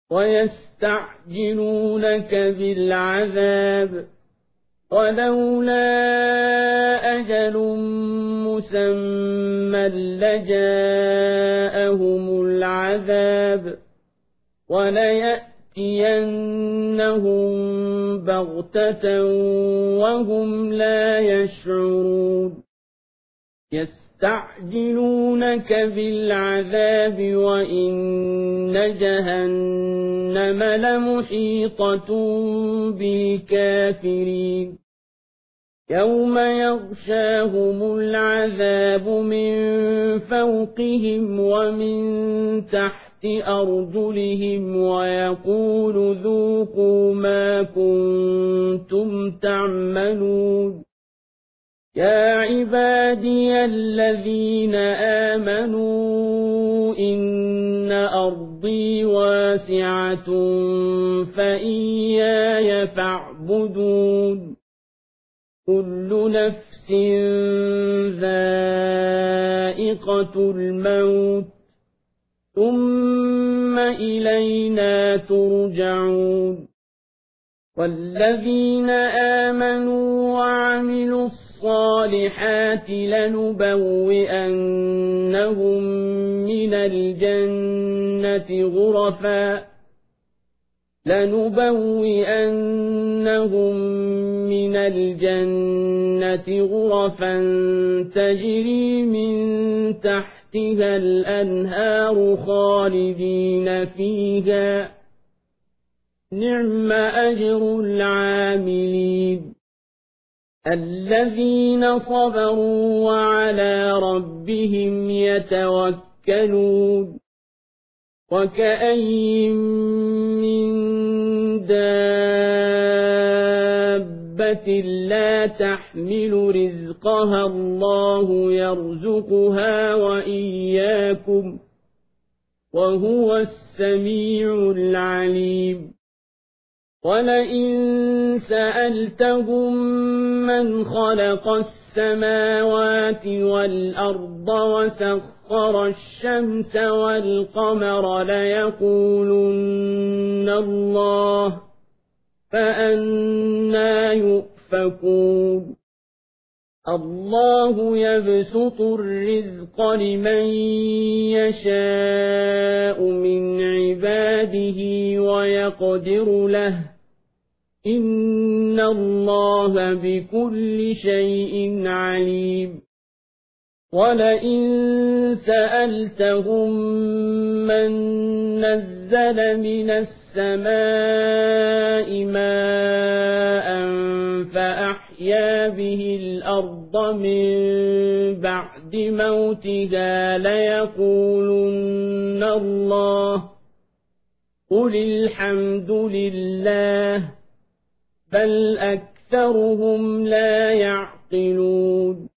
ويستعجلونك بالعذاب ولولا أجل مسمى لجاءهم العذاب وليأتينهم بغتة وهم لا يشعرون يستعجلونك بالعذاب وإن جهنم لمحيطة بالكافرين يوم يغشاهم العذاب من فوقهم ومن تحت أرجلهم ويقول ذوقوا ما كنتم تعملون يا عبادي الذين آمنوا إن أرضي واسعة فإياي فاعبدون كل نفس ذائقة الموت ثم إلينا ترجعون والذين آمنوا وعملوا الصالحات لنبوئنهم من الجنة غرفا تجري من تحتها الأنهار خالدين فيها نعم أجر العاملين الذين صبروا وعلى ربهم يتوكلون وكأين من دابة لا تحمل رزقها الله يرزقها وإياكم وهو السميع العليم ولئن سألتهم من خلق السماوات والأرض وسخر الشمس والقمر ليقولن الله فأنى يؤفكون الله يبسط الرزق لمن يشاء من عباده ويقدر له إن الله بكل شيء عليم ولئن سألتهم من نزل من السماء ماء فأحيا به الأرض من بعد موتها ليقولن الله قل الحمد لله بل أكثرهم لا يعقلون